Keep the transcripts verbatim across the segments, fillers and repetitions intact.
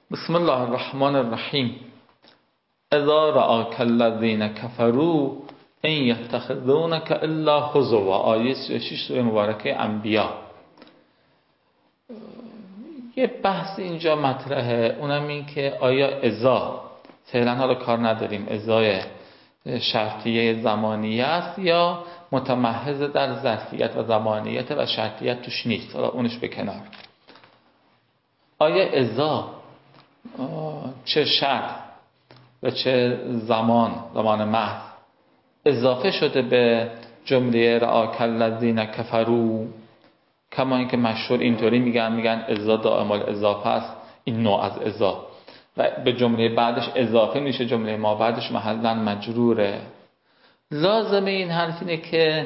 بسم الله الرحمن الرحیم. اذا رآک الذین کفروا ان یتخذونک الا هزوا. آیه سی و شش سوره مبارکه انبیا. یه بحث اینجا مطرحه، اونم این که آیا اذا، فعلا حالا کار نداریم اذای شرطیه زمانیه است یا متمحض در ظرفیت و زمانیت و شرطیت توش نیست، حالا اونش به کنار. آیا اذا چه شرط و چه زمان، زمان محض اضافه شده به جمله رآک الذین کفروا، کما اینکه مشهور اینطوری میگن میگن اذا دائم الاضافه است، این نوع از اذا، و به جمله بعدش اضافه میشه، جمله ما بعدش محلا مجروره. لازمه این حرف اینه که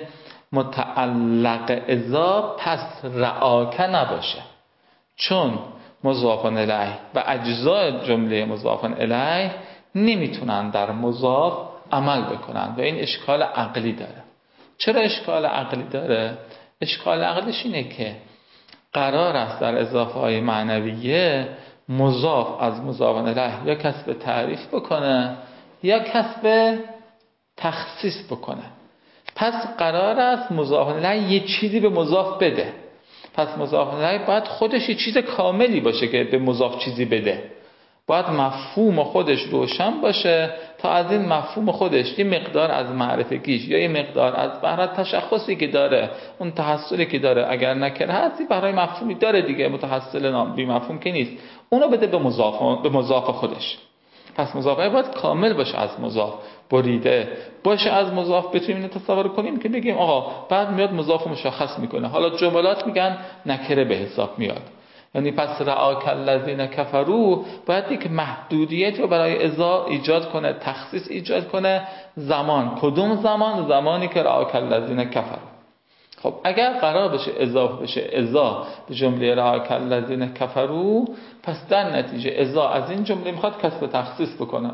متعلق اذا پس رآک نباشه، چون مضاف الیه و اجزای جمله مضاف الیه نمیتونن در مضاف عمل بکنن و این اشکال عقلی داره. چرا اشکال عقلی داره؟ اشکال عقلیش اینه که قرار است در اضافه های معنویه مضاف از مضاف الیه یا کسب تعریف بکنه یا کسب تخصیص بکنه. پس قرار است مضاف الیه یه چیزی به مضاف بده. پس مضاف الیه باید خودش یه چیز کاملی باشه که به مضاف چیزی بده. باید مفهوم خودش روشن باشه تا از این مفهوم خودش یه مقدار از معرفگیش یا یه مقدار از برای تشخصی که داره، اون تحصلی که داره، اگر نکره هستی برای مفهومی داره دیگه، متحصل نام بی مفهوم که نیست، اونو بده به مضاف به مضاف خودش. پس مضاف باید کامل باشه، از مضاف بریده باشه، از مضاف بتونیم اینو تصور کنیم که بگیم آقا بعد میاد مضاف مشخص میکنه. حالا جملات میگن نکره به حساب میاد، یعنی پس رآک الذین کفروا باید یک محدودیت رو برای اذا ایجاد کنه، تخصیص ایجاد کنه. زمان، کدوم زمان؟ زمانی که رآک الذین کفروا. خب اگر قرار بشه اضافه بشه اذا به جمله رآک الذین کفروا، پس در نتیجه اذا از این جمله میخواد کسب تخصیص بکنه.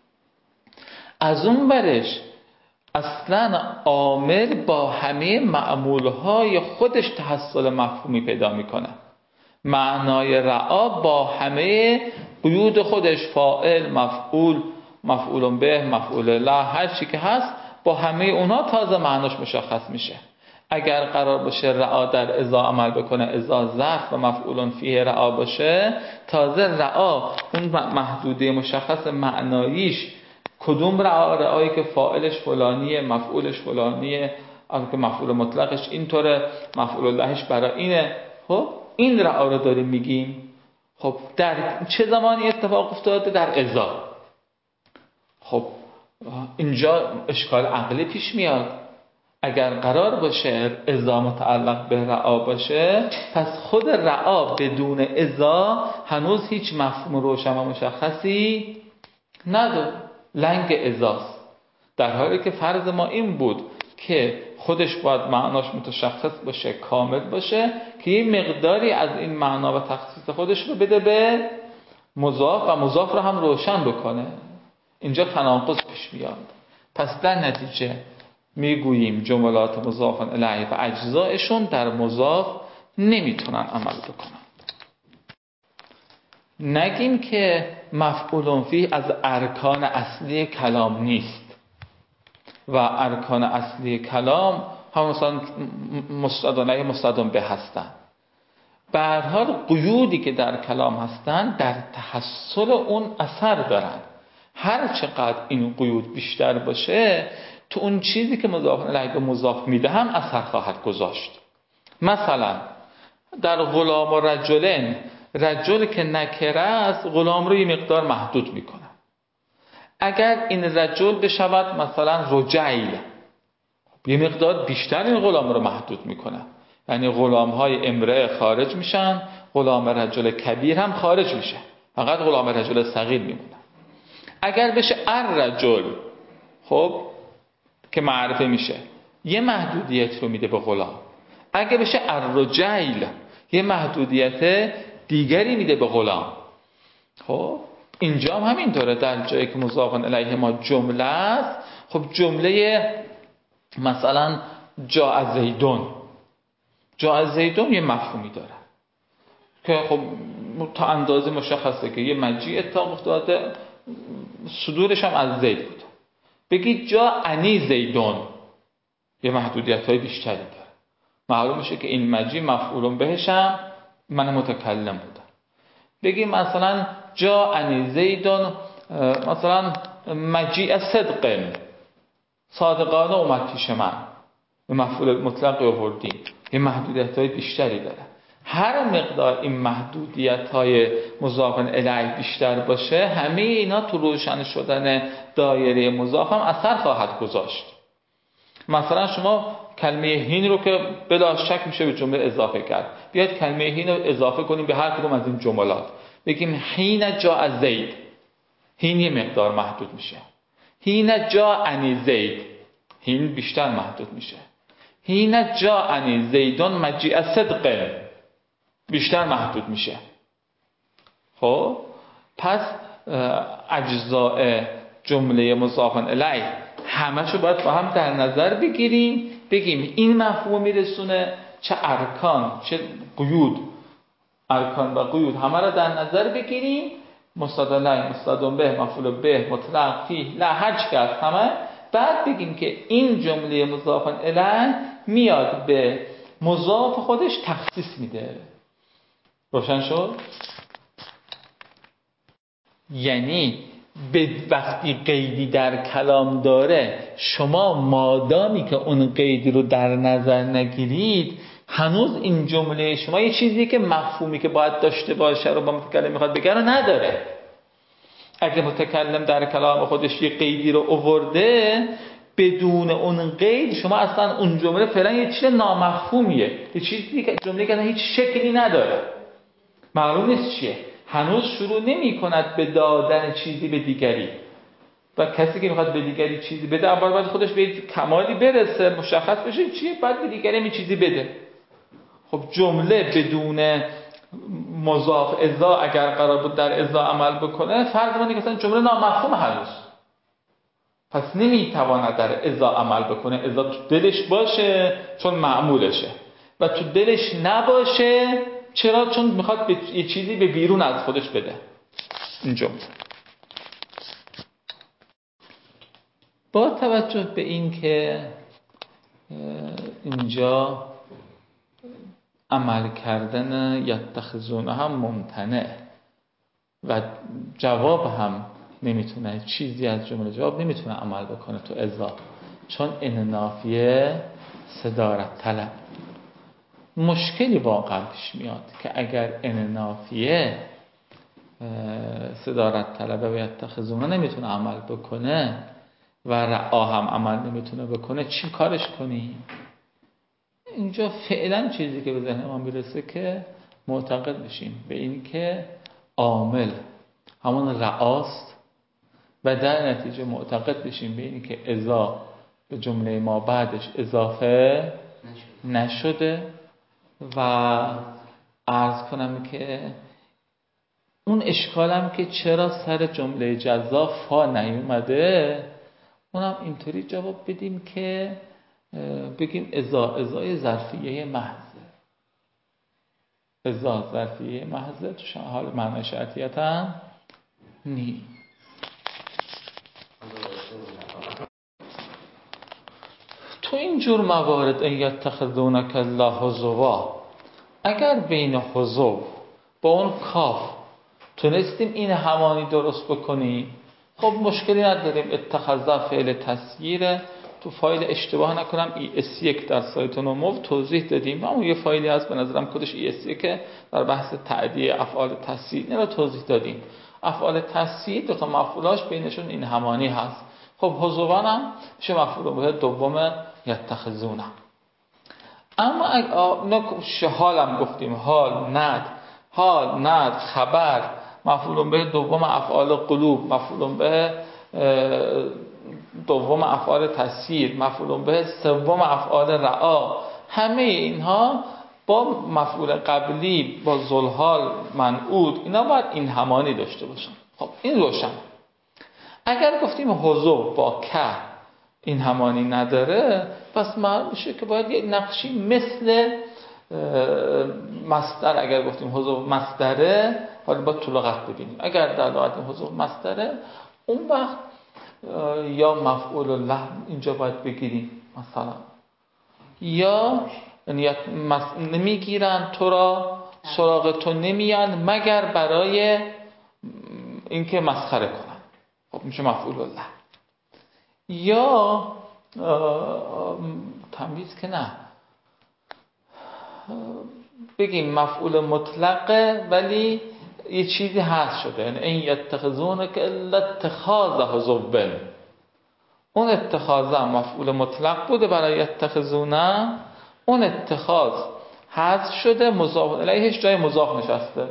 از اون برش اصلا عامل با همه معمولهای خودش تحصل مفهومی پیدا میکنه. معنای رعا با همه قیود خودش، فاعل، مفعول، مفعول به، مفعول له، هر چی که هست با همه اونها تازه معناش مشخص میشه. اگر قرار باشه رعا در اذا عمل بکنه، اذا ظرف و مفعول فیه رعا باشه، تازه رعا اون محدوده مشخص معناییش کدوم رعا؟ رعایی که فاعلش فلانیه، مفعولش فلانیه، البته مفعول مطلقش اینطوره، مفعول لهش برای اینه. خب این رعا رو داریم میگیم. خب در چه زمانی اتفاق افتاده؟ در اذا. خب اینجا اشکال عقلی پیش میاد. اگر قرار باشه اذا متعلق به رعا باشه، پس خود رعا بدون اذا هنوز هیچ مفهوم روشن و مشخصی نداره، لنگ اذاست. در حالی که فرض ما این بود که خودش باید معناش متشخص باشه، کامل باشه، که یه مقداری از این معنا و تخصیص خودش رو بده به مضاف و مضاف رو هم روشن بکنه. اینجا تناقض پیش میاد. پس در نتیجه میگوییم جملات مضاف الیه و اجزایشون در مضاف نمیتونن عمل بکنن. نگیم که مفعول فیه از ارکان اصلی کلام نیست و ارکان اصلی کلام هم مثلا مستدانه مستدان به هستن. به هر حال قیودی که در کلام هستن در تحصل اون اثر دارن. هر چقدر این قیود بیشتر باشه، تو اون چیزی که مضاف الیه به مضاف میده هم اثر خواهد گذاشت. مثلا در غلام و رجلین، رجل که نکره است غلام رو یه مقدار محدود میکنه. اگر این رجل بشود مثلا رجیل، یه مقدار بیشتر این غلام رو محدود میکنه، یعنی غلام های امرأه خارج میشن، غلام رجل کبیر هم خارج میشه، فقط غلام رجل صغیر میمونه. اگر بشه الرجل، خب که معرفه میشه، یه محدودیت رو میده به غلام. اگر بشه الرجیل، یه محدودیت دیگری میده به غلام. خب اینجا هم همینطوره. در جایی که مضاف الیه ما جمله است، خب جمله مثلا جاء زیدون، جاء زیدون یه مفهومی داره که خب تا اندازه مشخصه که یه مجیء اتفاق افتاده، صدورش هم از زید بود. بگید جا انی زیدون، یه محدودیت های بیشتری داره. معلوم میشه که این مجیء مفعول بهش هم من متکلم بودم. بگید مثلا جا انی زیدون، مثلا مجیء صدق، صادقانه اومد پیش من، به مفعول مطلق آوردیم، یه محدودیت های بیشتری داره. هر مقدار این محدودیت های مضاف الیه بیشتر باشه، همه اینا تو روشن شدن دایره مضاف هم اثر خواهد گذاشت. مثلا شما کلمه هین رو که بلا شک میشه به جمله اضافه کرد، بیاید کلمه هین رو اضافه کنیم به هر کدوم از این جملات، بگیم حین جاء زید، هین یه مقدار محدود میشه. حین جاء زید، هین بیشتر محدود میشه. حین جاء زیدون مجیء صدق، بیشتر محدود میشه. خب پس اجزاء جمله مضاف الیه همه‌شو باید با هم در نظر بگیریم، بگیم این مفهوم میرسونه، چه ارکان چه قیود، ارکان و قیود همه رو در نظر بگیریم، مستند الیه، مستند به، مفعول به، مطلق، فیه، لا، هر چی که هست همه، بعد بگیم که این جمله مضاف الیه میاد به مضاف خودش تخصیص میده. روشن شد؟ یعنی به وقتی قیدی در کلام داره، شما مادامی که اون قیدی رو در نظر نگیرید، هنوز این جمله شما یه چیزی که مفهومی که باید داشته باشه رو با متکلم میخواد بگه رو نداره. اگه متکلم در کلام خودش یه قیدی رو آورده، بدون اون قید شما اصلا اون جمله فعلا یه چیز نامفهومیه، یه چیزی که جمله که هیچ شکلی نداره، معلوم نیست چیه، هنوز شروع نمی کند به دادن چیزی به دیگری. و کسی که میخواد به دیگری چیزی بده، اول باید خودش به کمالی برسه، مشخص بشه چیه، بعد به دیگری می چیزی بده. خب جمله بدون مضاف اذا اگر قرار بود در اذا عمل بکنه، فرض کنید که اصلا جمله نامفهوم هنوز، پس نمیتواند در اذا عمل بکنه. اذا تو دلش باشه چون معمولشه، و تو دلش نباشه چرا؟ چون میخواد به یه چیزی به بیرون از خودش بده. این جمله با توجه به این که اینجا عمل کردن یتخذونه هم ممتنع و جواب هم نمیتونه، چیزی از جمله جواب نمیتونه عمل بکنه تو اذا، چون این نافیه صدارت طلب. مشکلی واقعا پیش میاد که اگر این نافیه صدارت طلبه و یتخذونه نمیتونه عمل بکنه و رعا هم عمل نمیتونه بکنه، چی کارش کنیم؟ اینجا فعلا چیزی که به ذهن ما میرسه که معتقد بشیم به این که عامل همون رعاست و در نتیجه معتقد بشیم به این که اذا به جمله ما بعدش اضافه نشده. و عرض کنم که اون اشکالم که چرا سر جمله جزا فا نیومده، اونم اینطوری جواب بدیم که بگیم ازا ازای ظرفیه محضه، ازا ظرفیه محضه تو حال معنی شرطیت هم نی. تو این جور موارد ان یتخذونک الله هزوا، اگر بین حضو با اون کاف تونستیم این همانی درست بکنیم، خب مشکلی نداریم. اتخذ فعل تسییره، تو فایل اشتباه نکنم ای اس یک در سایت نومو توضیح دادیم، اون یه فایلی هست به نظرم کدش ای اس یک در بحث تعدیه افعال تسییر، اینو توضیح دادیم. افعال تسییر دو تا مفعولاش بینشون این همانی هست. خب حضوان هم میشه مفعول به دوم یتخذونه. اما اگه حال هم گفتیم، حال ند، حال ند خبر، مفعول به دوم افعال قلوب، مفعول به دوم افعال تسییر، مفعول به سوم افعال رعا، همه اینها با مفعول قبلی با ذوالحال منعود، اینا باید این همانی داشته باشن. خب این روشن. اگر گفتیم حضو با که این همانی نداره، پس معلوم میشه که باید یک نقشی مثل مصدر اگر گفتیم حذف مصدره، حالا با تو لغت ببینیم. اگر در لغت حذف مصدره، اون وقت یا مفعول له اینجا باید بگیریم مثلا، یا یعنی نمیگیرن تو را، سراغ تو نمیان مگر برای اینکه مسخره کنن، خب میشه مفعول له. یا تمیز که نه، بگیم مفعول مطلقه ولی یه چیزی هست شده، یعنی این یتخذونه که الا اتخاذ حذف، اون اتخاذه مفعول مطلق بوده برای یتخذونه، اون اتخاذ حذف شده، مضاف الیهش جای مضاف نشسته.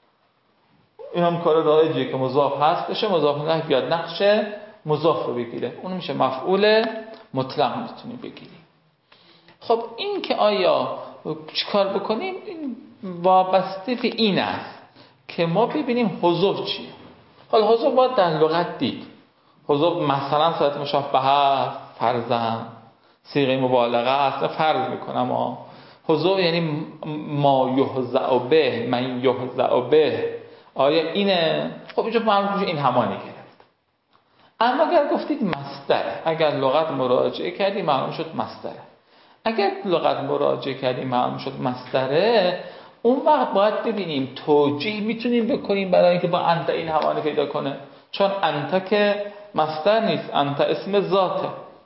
این هم کار رایجیه که مضاف حذف بشه، مضاف الیه بیاد نقش مضاف رو بگیره، اون میشه مفعول مطلق میتونی بگیری. خب این که آیا چیکار بکنیم، این وابسته به این است که ما ببینیم حذف چیه. حالا حذف باید در لغت دید. حذف مثلا صورت مشابهه، فرضاً صیغه مبالغه است، فرض میکنم ها. حذف یعنی ما یحذء به، من یحذء به، آیا اینه؟ خب اینجا معلوم میشه این همانی گرفت. اما اگر گفتید مصدر، اگر لغت مراجعه کردی معلوم شد مصدره. اگر لغت مراجعه کردیم معلوم شد مصدره، اون وقت باید ببینیم توجیه میتونیم بکنیم برای اینکه با انت این همانی پیدا کنه، چون انت که مصدر نیست، انت اسم ذاته.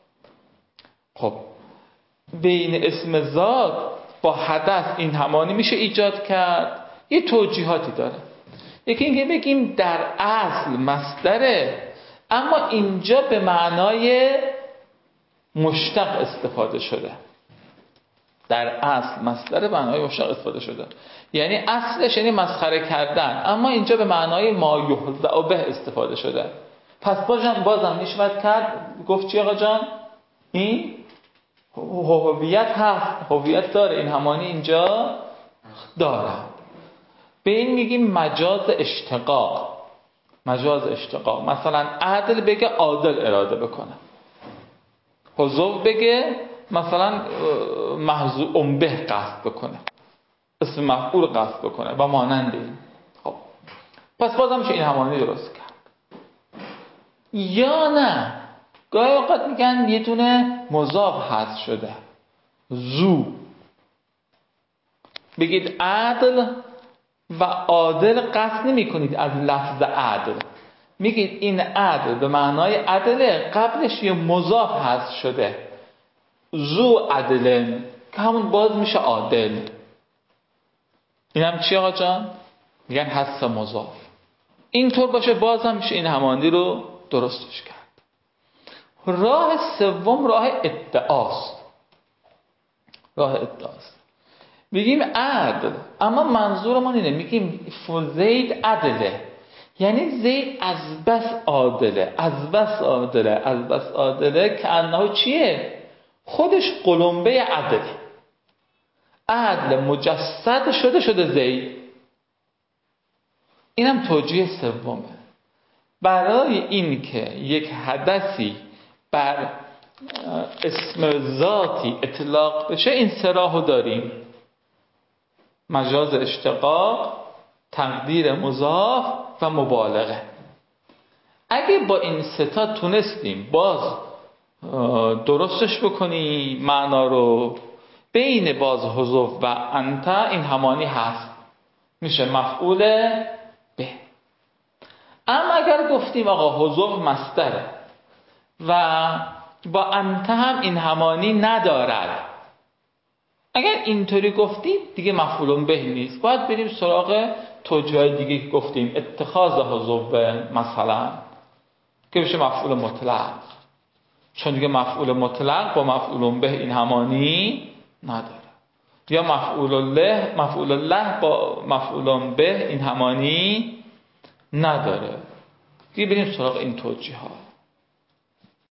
خب بین اسم ذات با حدث این همانی میشه ایجاد کرد. یه توجیهاتی داره. یکی اینکه بگیم در اصل مصدره، اما اینجا به معنای مشتق استفاده شده. در اصل مصدر به معنای مشتق استفاده شده، یعنی اصلش یعنی مسخره کردن، اما اینجا به معنای ما یحذء به استفاده شده. پس بازم بازم نشود کرد گفت چی آقا جان؟ این هویت هست، هویت داره، این همانی اینجا داره. به این میگیم مجاز اشتقاق. مجاز اشتقاق مثلا عدل بگه عادل اراده بکنه، حذف بگه مثلا محذوف به قصد بکنه، اسم مفعول قصد بکنه و مانند این. خب پس بازم میشه این همانی درست کرد. یا نه، گاهی اوقات میگن یه دونه مضاف حذف شده، زو، بگید عدل و عادل قصد نمی کنید از لفظ عدل، میگید این عدل به معنای عدله، قبلش یه مضاف حذف شده، زو عدلن، که همون باز میشه عادل. این هم چی آقا جان؟ میگن حذف مضاف. اینطور باشه باز هم میشه این همانی رو درستش کرد. راه سوم راه ادعاست. راه ادعاست. میگیم عدل، اما منظورمون اینه، میگیم زید عدله، یعنی زید از بس عادله، از بس عادله، از بس عادله که انه چیه؟ خودش قلمبه عدله، عدل مجسد شده شده زید. اینم توجیه سومه. برای این که یک حدثی بر اسم ذاتی اطلاق بشه این سه راهو داریم: مجاز اشتقاق، تقدیر مضاف و مبالغه. اگه با این سه تا تونستیم باز درستش بکنی معنا رو، بین باز حذف و انت این همانی هست، میشه مفعول به. اما اگر گفتیم آقا حذف مصدره و با انت هم این همانی ندارد، اگر اینطوری گفتیم دیگه مفعول به نیست، باید بریم سراغ توجیه دیگه که گفتیم، اتخاذ حذف مثلا که بشه مفعول مطلق، چون دیگه مفعول مطلق با مفعول به این همانی نداره، یا مفعول له مفعول له با مفعول به این همانی نداره. دیگه بریم سراغ این توجیهات.